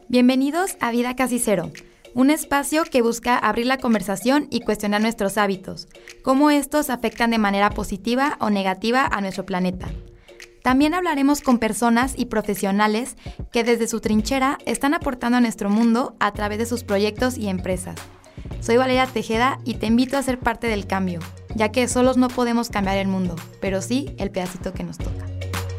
Bienvenidos a Vida Casi Cero, un espacio que busca abrir la conversación y cuestionar nuestros hábitos, cómo estos afectan de manera positiva o negativa a nuestro planeta. También hablaremos con personas y profesionales que desde su trinchera están aportando a nuestro mundo a través de sus proyectos y empresas. Soy Valeria Tejeda y te invito a ser parte del cambio, ya que solos no podemos cambiar el mundo, pero sí el pedacito que nos toca.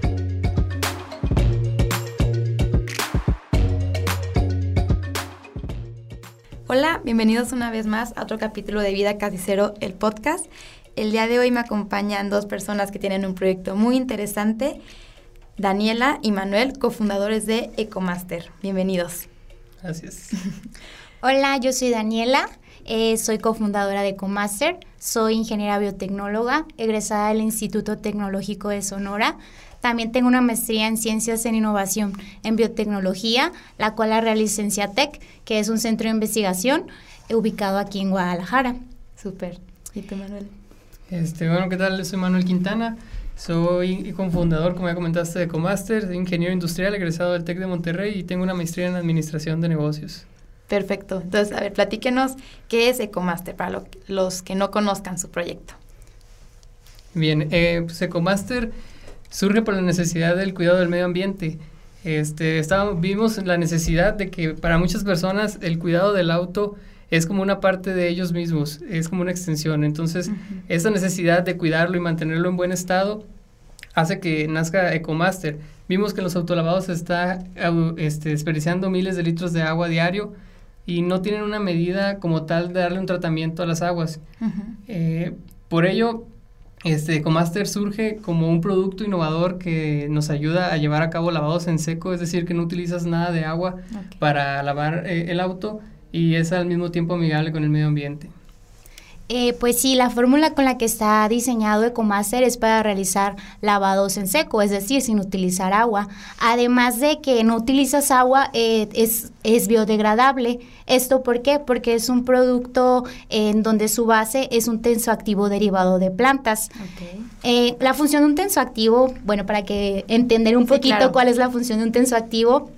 Hola, bienvenidos una vez más a otro capítulo de Vida Casi Cero, el podcast. El día de hoy me acompañan dos personas que tienen un proyecto muy interesante, Daniela y Manuel, cofundadores de Ecomaster. Bienvenidos. Gracias. Hola, yo soy Daniela, soy cofundadora de Ecomaster, soy ingeniera biotecnóloga, egresada del Instituto Tecnológico de Sonora. También tengo una maestría en Ciencias en Innovación en Biotecnología, la cual la realicé en CIATEC, que es un centro de investigación ubicado aquí en Guadalajara. Súper. ¿Y tú, Manuel? Bueno, ¿qué tal? Soy Manuel Quintana, soy cofundador, como ya comentaste, de Ecomaster, soy ingeniero industrial, egresado del TEC de Monterrey y tengo una maestría en Administración de Negocios. Perfecto. Entonces, a ver, platíquenos qué es Ecomaster para los que no conozcan su proyecto. Bien, pues Ecomaster surge por la necesidad del cuidado del medio ambiente. Vimos la necesidad de que para muchas personas el cuidado del auto es como una parte de ellos mismos, es como una extensión. Entonces, esa necesidad de cuidarlo y mantenerlo en buen estado hace que nazca Ecomaster. Vimos que en los autolavados se está desperdiciando miles de litros de agua diario y no tienen una medida como tal de darle un tratamiento a las aguas. Por ello, Ecomaster surge como un producto innovador que nos ayuda a llevar a cabo lavados en seco, es decir, que no utilizas nada de agua para lavar el auto y es al mismo tiempo amigable con el medio ambiente. Pues sí, la fórmula con la que está diseñado Ecomaster es para realizar lavados en seco, es decir, sin utilizar agua. Además de que no utilizas agua, es biodegradable. ¿Esto por qué? Porque es un producto en donde su base es un tensoactivo derivado de plantas. La función de un tensoactivo, bueno, para que entender un poquito claro, cuál es la función de un tensoactivo,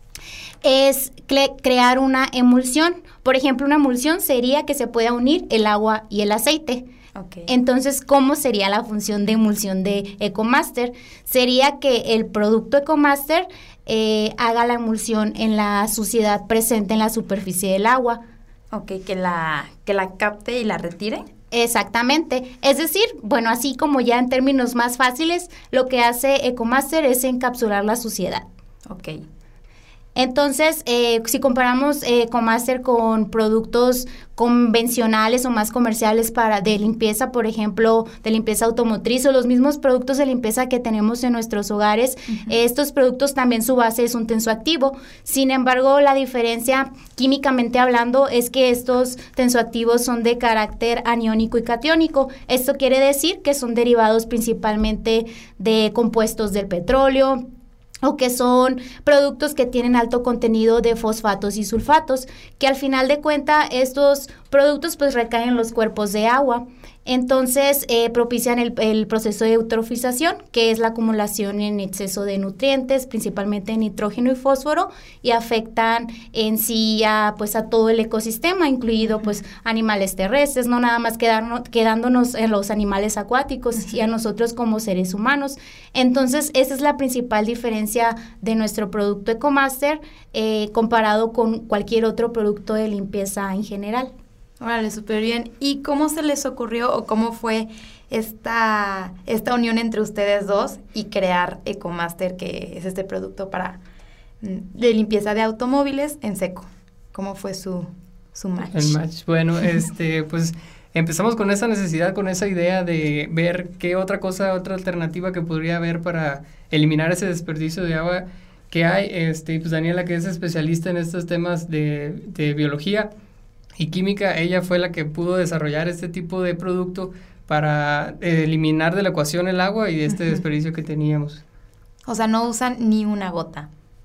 es crear una emulsión. Por ejemplo, una emulsión sería que se pueda unir el agua y el aceite. Entonces, ¿cómo sería la función de emulsión de Ecomaster? Sería que el producto Ecomaster haga la emulsión en la suciedad presente en la superficie del agua. Que la capte y la retire. Exactamente. Es decir, bueno, así como ya en términos más fáciles, lo que hace Ecomaster es encapsular la suciedad. Entonces, si comparamos Ecomaster con productos convencionales o más comerciales de limpieza, por ejemplo, de limpieza automotriz o los mismos productos de limpieza que tenemos en nuestros hogares, estos productos también su base es un tensoactivo. Sin embargo, la diferencia químicamente hablando es que estos tensoactivos son de carácter aniónico y catiónico. Esto quiere decir que son derivados principalmente de compuestos del petróleo, o que son productos que tienen alto contenido de fosfatos y sulfatos, que al final de cuentas estos productos pues recaen en los cuerpos de agua. Entonces propician el proceso de eutrofización, que es la acumulación en exceso de nutrientes, principalmente nitrógeno y fósforo, y afectan en sí a todo el ecosistema, incluido pues animales terrestres, no nada más quedándonos en los animales acuáticos y a nosotros como seres humanos. Entonces esa es la principal diferencia de nuestro producto Ecomaster comparado con cualquier otro producto de limpieza en general. Órale, súper bien. ¿Y cómo se les ocurrió o cómo fue esta unión entre ustedes dos y crear Ecomaster, que es este producto de limpieza de automóviles en seco? ¿Cómo fue su match? El match, bueno, pues empezamos con esa necesidad, con esa idea de ver qué otra alternativa que podría haber para eliminar ese desperdicio de agua que hay. Pues Daniela, que es especialista en estos temas de biología y química, ella fue la que pudo desarrollar este tipo de producto para eliminar de la ecuación el agua y este desperdicio que teníamos. O sea, no usan ni una gota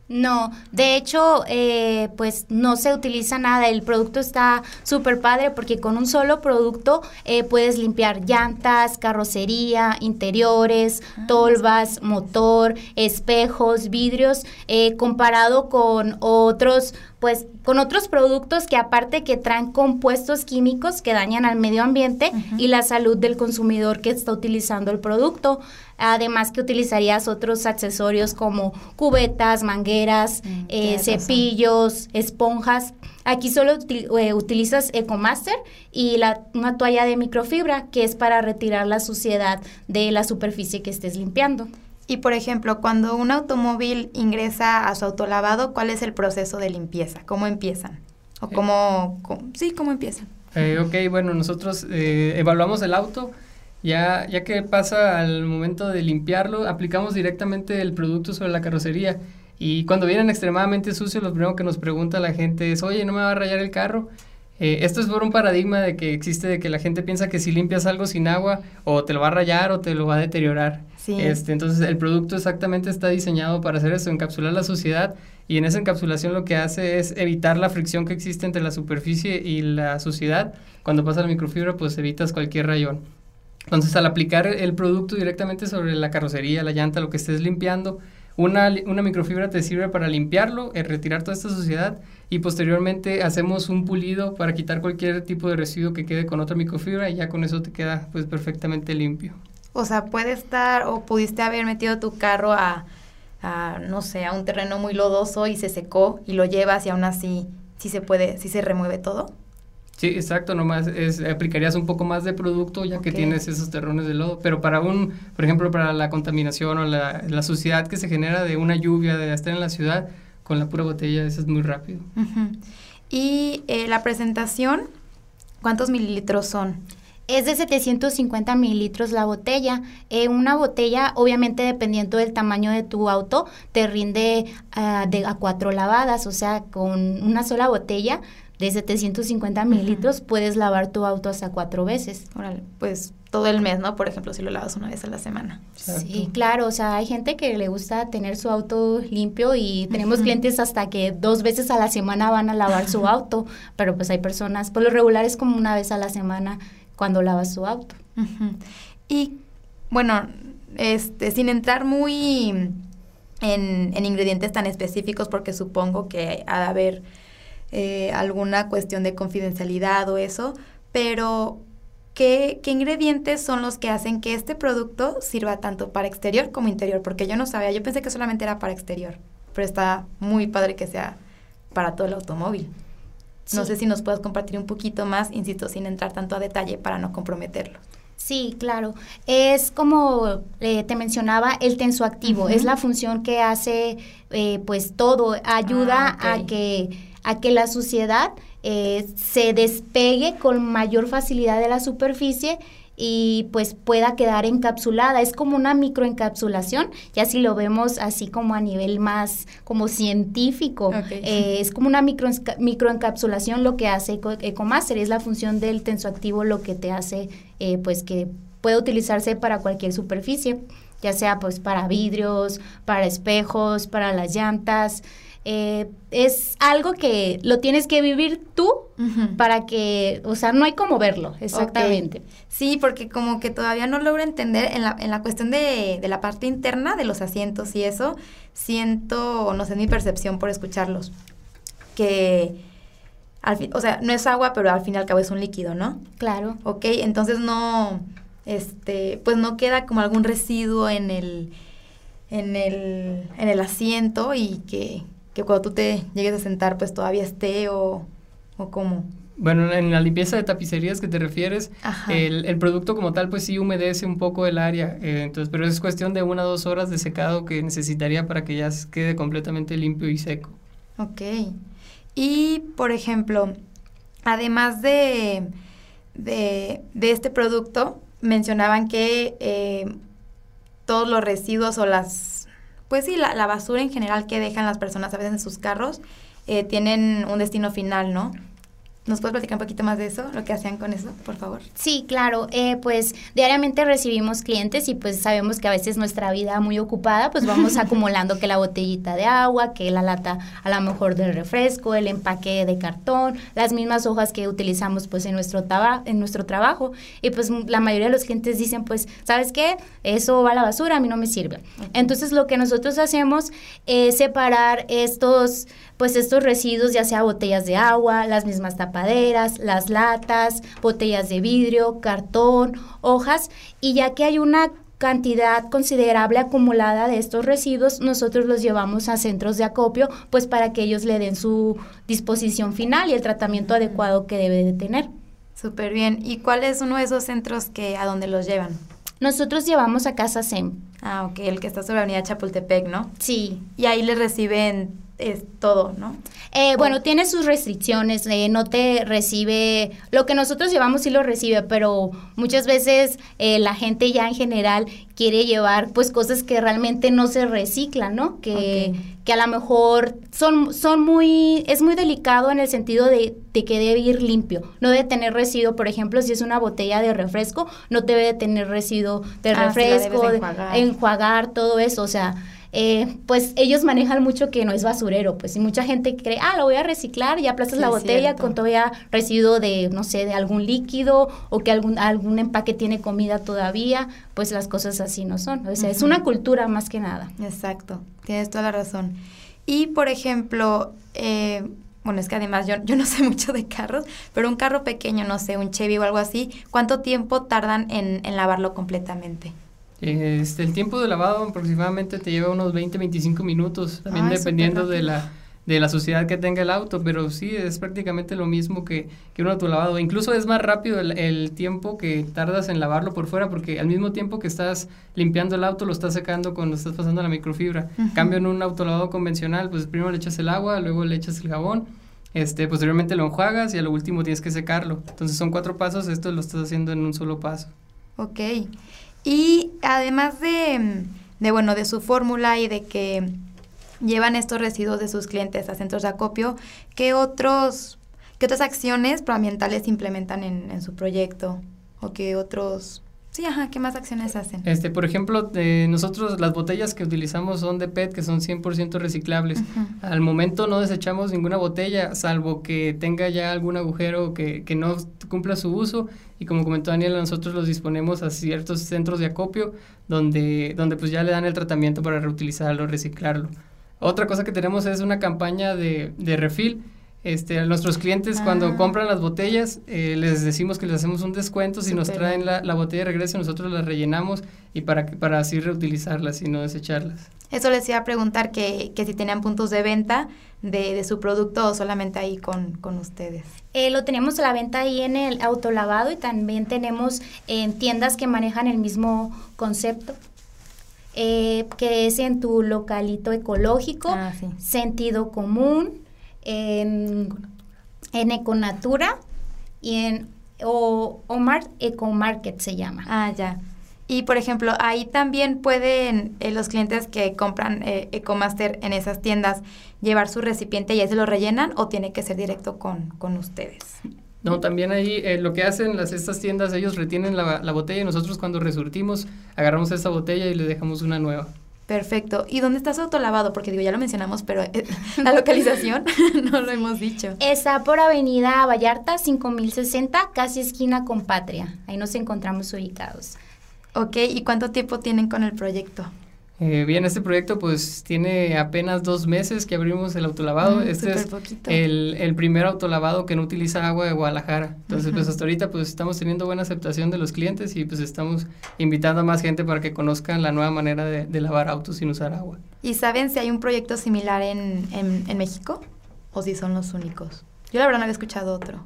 No, de hecho, pues no se utiliza nada. El producto está súper padre porque con un solo producto puedes limpiar llantas, carrocería, interiores, tolvas, motor, espejos, vidrios, comparado con otros productos que aparte que traen compuestos químicos que dañan al medio ambiente y la salud del consumidor que está utilizando el producto. Además que utilizarías otros accesorios como cubetas, mangueras, cepillos, esponjas. Aquí solo utilizas Ecomaster y una toalla de microfibra que es para retirar la suciedad de la superficie que estés limpiando. Y por ejemplo, cuando un automóvil ingresa a su autolavado, ¿cuál es el proceso de limpieza? ¿Cómo empiezan? ¿O cómo empiezan? Ok, bueno, nosotros evaluamos el auto. Ya que pasa al momento de limpiarlo, aplicamos directamente el producto sobre la carrocería. Y cuando vienen extremadamente sucios, lo primero que nos pregunta la gente es, oye, ¿no me va a rayar el carro? Esto es por un paradigma de que existe, de que la gente piensa que si limpias algo sin agua, o te lo va a rayar o te lo va a deteriorar. Sí. Entonces, el producto exactamente está diseñado para hacer eso, encapsular la suciedad. Y en esa encapsulación lo que hace es evitar la fricción que existe entre la superficie y la suciedad. Cuando pasa la microfibra, pues evitas cualquier rayón. Entonces, al aplicar el producto directamente sobre la carrocería, la llanta, lo que estés limpiando, una microfibra te sirve para limpiarlo, retirar toda esta suciedad, y posteriormente hacemos un pulido para quitar cualquier tipo de residuo que quede con otra microfibra, y ya con eso te queda pues perfectamente limpio. O sea, pudiste haber metido tu carro no sé, a un terreno muy lodoso y se secó y lo llevas y aún así sí se remueve todo. Sí, exacto, nomás aplicarías un poco más de producto ya que tienes esos terrones de lodo, pero por ejemplo, para la contaminación o la suciedad que se genera de una lluvia, de estar en la ciudad, con la pura botella, eso es muy rápido. Y la presentación, ¿cuántos mililitros son? Es de 750 mililitros la botella. Una botella, obviamente dependiendo del tamaño de tu auto, te rinde a 4 lavadas, o sea, con una sola botella de 750 mililitros puedes lavar tu auto hasta 4 veces. Órale, pues todo el mes, ¿no? Por ejemplo, si lo lavas una vez a la semana. Exacto. Sí, claro, o sea, hay gente que le gusta tener su auto limpio y tenemos clientes hasta que 2 veces a la semana van a lavar su auto, pero pues hay personas, por lo regular es como una vez a la semana cuando lavas su auto. Y bueno, sin entrar muy en ingredientes tan específicos, porque supongo que ha de haber alguna cuestión de confidencialidad o eso, pero ¿qué ingredientes son los que hacen que este producto sirva tanto para exterior como interior? Porque yo no sabía, yo pensé que solamente era para exterior, pero está muy padre que sea para todo el automóvil. Sí. No sé si nos puedes compartir un poquito más, insisto, sin entrar tanto a detalle para no comprometerlo. Sí, claro. Es como te mencionaba, el tensoactivo. Es la función que hace pues todo. Ayuda a que la suciedad se despegue con mayor facilidad de la superficie y pues pueda quedar encapsulada. Es como una microencapsulación, ya si lo vemos así como a nivel más como científico. Es como una microencapsulación lo que hace Ecomaster, es la función del tensoactivo lo que te hace pues que puede utilizarse para cualquier superficie, ya sea pues para vidrios, para espejos, para las llantas. Es algo que lo tienes que vivir tú para que, o sea, no hay como verlo, exactamente. Okay. Sí, porque como que todavía no logro entender en la cuestión de la parte interna de los asientos y eso, siento, no sé, mi percepción por escucharlos, que o sea, no es agua, pero al fin y al cabo es un líquido, ¿no? Claro. Ok, entonces no, pues no queda como algún residuo en el asiento y que cuando tú te llegues a sentar pues todavía esté o cómo. Bueno, en la limpieza de tapicerías que te refieres, el producto como tal pues sí humedece un poco el área, entonces, pero es cuestión de 1 o 2 horas de secado que necesitaría para que ya quede completamente limpio y seco. Ok. Y, por ejemplo, además de este producto, mencionaban que todos los residuos o pues sí, la basura en general que dejan las personas a veces en sus carros, tienen un destino final, ¿no? ¿Nos puedes platicar un poquito más de eso, lo que hacían con eso, por favor? Sí, claro, pues diariamente recibimos clientes y pues sabemos que a veces nuestra vida muy ocupada, pues vamos acumulando que la botellita de agua, que la lata a lo mejor del refresco, el empaque de cartón, las mismas hojas que utilizamos pues en nuestro trabajo, y pues la mayoría de los clientes dicen pues, ¿sabes qué? Eso va a la basura, a mí no me sirve. Entonces lo que nosotros hacemos es separar estos residuos, ya sea botellas de agua, las mismas tapaderas, las latas, botellas de vidrio, cartón, hojas, y ya que hay una cantidad considerable acumulada de estos residuos, nosotros los llevamos a centros de acopio, pues para que ellos le den su disposición final y el tratamiento adecuado que debe de tener. Súper bien. ¿Y cuál es uno de esos centros a donde los llevan? Nosotros llevamos a Casa SEM. Ah, ok, el que está sobre Avenida Chapultepec, ¿no? Sí. Y ahí les reciben todo, ¿no? Bueno, tiene sus restricciones, no te recibe, lo que nosotros llevamos sí lo recibe, pero muchas veces la gente ya en general quiere llevar pues cosas que realmente no se reciclan, ¿no? Que a lo mejor es muy delicado en el sentido de que debe ir limpio, no debe tener residuo. Por ejemplo, si es una botella de refresco, no debe de tener residuo de refresco, enjuagar, todo eso, o sea, pues ellos manejan mucho que no es basurero, pues, y mucha gente cree, lo voy a reciclar, y aplastas la botella con todavía residuo de, no sé, de algún líquido, o que algún empaque tiene comida todavía, pues las cosas así no son, o sea, es una cultura más que nada. Exacto, tienes toda la razón. Y, por ejemplo, bueno, es que además yo no sé mucho de carros, pero un carro pequeño, no sé, un Chevy o algo así, ¿cuánto tiempo tardan en lavarlo completamente? El tiempo de lavado aproximadamente te lleva unos 20-25 minutos, también dependiendo de la suciedad que tenga el auto, pero sí, es prácticamente lo mismo que un autolavado. Incluso es más rápido el tiempo que tardas en lavarlo por fuera, porque al mismo tiempo que estás limpiando el auto, lo estás secando cuando estás pasando la microfibra. En cambio, en un autolavado convencional, pues primero le echas el agua, luego le echas el jabón, posteriormente lo enjuagas y a lo último tienes que secarlo. Entonces son 4 pasos, esto lo estás haciendo en un solo paso. Ok. Y además de su fórmula y de que llevan estos residuos de sus clientes a centros de acopio, ¿qué otras acciones proambientales implementan en su proyecto? ¿O qué otros? Sí, ¿qué más acciones hacen? Por ejemplo, nosotros las botellas que utilizamos son de PET, que son 100% reciclables. Al momento no desechamos ninguna botella, salvo que tenga ya algún agujero que no cumpla su uso, y como comentó Daniela, nosotros los disponemos a ciertos centros de acopio donde pues ya le dan el tratamiento para reutilizarlo, reciclarlo. Otra cosa que tenemos es una campaña de refill. A nuestros clientes cuando compran las botellas les decimos que les hacemos un descuento si nos traen la botella de regreso, nosotros la rellenamos y para así reutilizarlas y no desecharlas. Eso les iba a preguntar que si tenían puntos de venta de su producto o solamente ahí con ustedes. Lo tenemos a la venta ahí en el autolavado, y también tenemos en tiendas que manejan el mismo concepto. Que es en tu localito ecológico, Sentido Común, en Econatura y en Omar Ecomarket se llama. Ya. Y, por ejemplo, ahí también pueden los clientes que compran Ecomaster en esas tiendas llevar su recipiente y ahí se lo rellenan, ¿o tiene que ser directo con ustedes? No, también ahí lo que hacen estas tiendas, ellos retienen la botella y nosotros cuando resurtimos agarramos esa botella y le dejamos una nueva. Perfecto. ¿Y dónde está su autolavado? Porque ya lo mencionamos, pero la localización no lo hemos dicho. Está por Avenida Vallarta, 5060, casi esquina con Patria. Ahí nos encontramos ubicados. Ok, ¿y cuánto tiempo tienen con el proyecto? Bien, este proyecto pues tiene apenas 2 meses que abrimos el autolavado. Este es el primer autolavado que no utiliza agua de Guadalajara. Entonces pues hasta ahorita pues estamos teniendo buena aceptación de los clientes y pues estamos invitando a más gente para que conozcan la nueva manera de lavar autos sin usar agua. ¿Y saben si hay un proyecto similar en México o si son los únicos? Yo la verdad no había escuchado otro.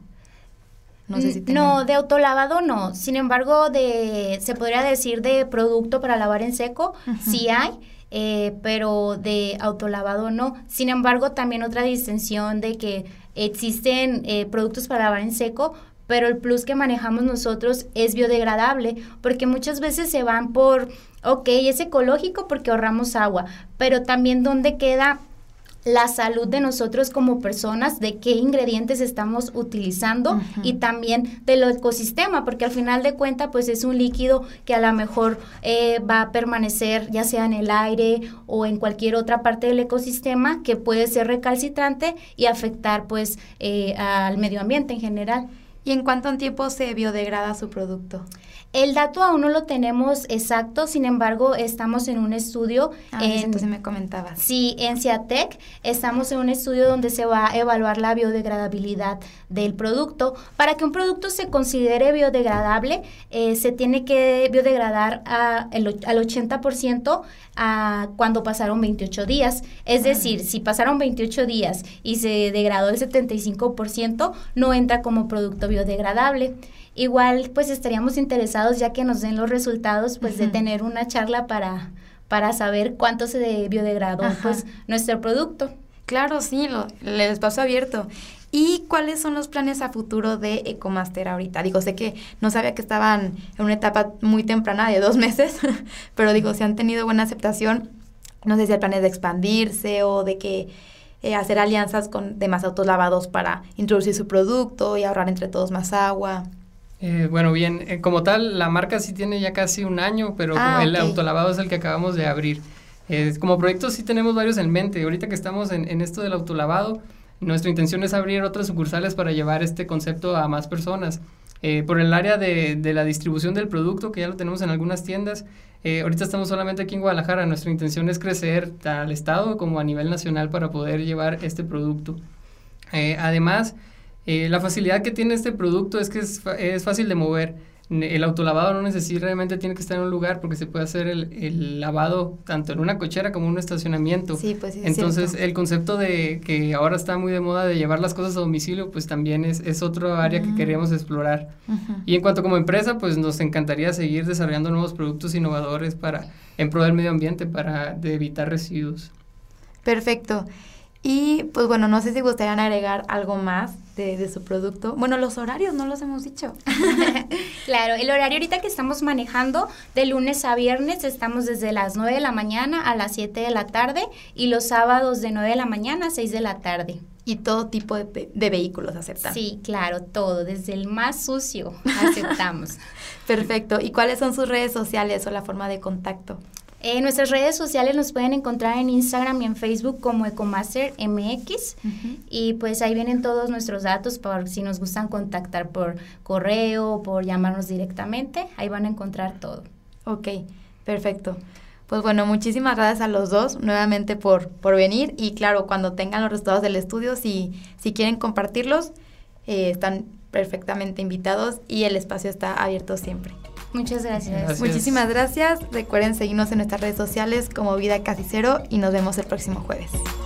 No sé si no, de autolavado no. Sin embargo, se podría decir de producto para lavar en seco, sí hay, pero de autolavado no. Sin embargo, también otra distinción de que existen productos para lavar en seco, pero el plus que manejamos nosotros es biodegradable, porque muchas veces se van por, es ecológico porque ahorramos agua, pero también ¿dónde queda la salud de nosotros como personas, de qué ingredientes estamos utilizando y también del ecosistema, porque al final de cuentas pues es un líquido que a lo mejor va a permanecer ya sea en el aire o en cualquier otra parte del ecosistema que puede ser recalcitrante y afectar pues al medio ambiente en general. ¿Y en cuánto tiempo se biodegrada su producto? El dato aún no lo tenemos exacto, sin embargo, estamos en un estudio. Entonces me comentabas. Sí, en CIATEC estamos en un estudio donde se va a evaluar la biodegradabilidad del producto. Para que un producto se considere biodegradable, se tiene que biodegradar al 80% cuando pasaron 28 días. Es decir, si pasaron 28 días y se degradó el 75%, no entra como producto biodegradable. Igual, pues estaríamos interesados, ya que nos den los resultados, pues de tener una charla para saber cuánto se biodegradó pues nuestro producto. Claro, sí, el espacio abierto. ¿Y cuáles son los planes a futuro de Ecomaster ahorita? Digo, sé que no sabía que estaban en una etapa muy temprana de 2 meses, pero digo, si han tenido buena aceptación, no sé si hay planes de expandirse o de que hacer alianzas con demás autos lavados para introducir su producto y ahorrar entre todos más agua. Bueno, bien, como tal, la marca sí tiene ya casi 1 año, pero el autolavado es el que acabamos de abrir. Como proyectos sí tenemos varios en mente. Ahorita que estamos en esto del autolavado, nuestra intención es abrir otras sucursales para llevar este concepto a más personas. Por el área de la distribución del producto, que ya lo tenemos en algunas tiendas, ahorita estamos solamente aquí en Guadalajara. Nuestra intención es crecer al estado como a nivel nacional para poder llevar este producto. Además, la facilidad que tiene este producto es que es fácil de mover. El autolavado no necesariamente tiene que estar en un lugar porque se puede hacer el lavado tanto en una cochera como en un estacionamiento. Sí, pues sí, entonces cierto. El concepto de que ahora está muy de moda de llevar las cosas a domicilio, pues también es otro área que queríamos explorar. Y en cuanto como empresa, pues nos encantaría seguir desarrollando nuevos productos innovadores en pro del medio ambiente de evitar residuos. Perfecto. Y pues bueno, no sé si gustarían agregar algo más de su producto. Bueno, los horarios no los hemos dicho. Claro, el horario ahorita que estamos manejando de lunes a viernes estamos desde las 9 de la mañana a las 7 de la tarde y los sábados de 9 de la mañana a 6 de la tarde. Y todo tipo de vehículos aceptan. Sí, claro, todo, desde el más sucio aceptamos. Perfecto. ¿Y cuáles son sus redes sociales o la forma de contacto? Nuestras redes sociales nos pueden encontrar en Instagram y en Facebook como Ecomaster MX y pues ahí vienen todos nuestros datos para si nos gustan contactar por correo o por llamarnos directamente, ahí van a encontrar todo. Ok, perfecto. Pues bueno, muchísimas gracias a los dos nuevamente por venir y claro, cuando tengan los resultados del estudio, si quieren compartirlos, están perfectamente invitados y el espacio está abierto siempre. Muchas gracias. Muchísimas gracias. Recuerden seguirnos en nuestras redes sociales como Vida Casi Cero y nos vemos el próximo jueves.